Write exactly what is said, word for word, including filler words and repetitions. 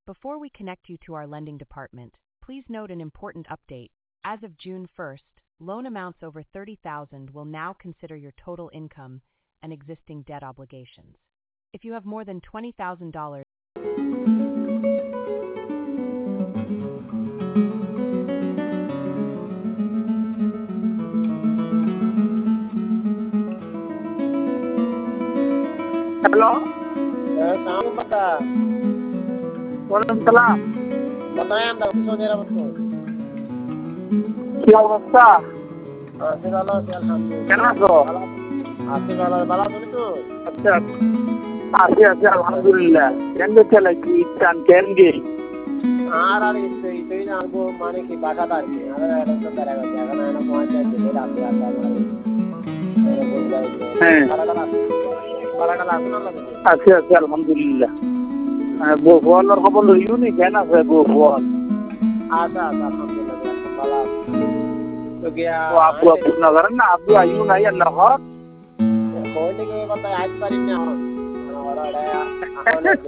Before we connect you to our lending department, please note an important update. As of June first, loan amounts over thirty thousand dollars will now consider your total income and existing debt obligations. If you have more than twenty thousand dollars, hello, সালাম কথা ওয়ালাইকুম সালাম। কোথায় আমরা Saudi আরব তো কি অবস্থা? আছি ভালো আছি আলহামদুলিল্লাহ। কেমন আছো? আছি ভালো ভালো আছি তো। আচ্ছা আছি আছি আলহামদুলিল্লাহ। কেন চলে কি চান কেন গে? আর আর ইচ্ছে ইচ্ছে না গো মানে কি বাসা তার কি আর এটা তো তারা গেছে এখন না মনে চাই যে রাতে আসা মানে এটা বল যায় হ্যাঁ বালাটা আছে বালাটা আছে না লাগে আছি আছি আলহামদুলিল্লাহ। বউ বলার খবর লইও নি কেন আছে বউ বল? আচ্ছা আচ্ছা আলহামদুলিল্লাহ ভালো তো গিয়া ও আপু আপু না করেন না আপু আইও নাই আল্লাহ হক কোন দিকে কথা আজ পারি না এখন ওরা এখন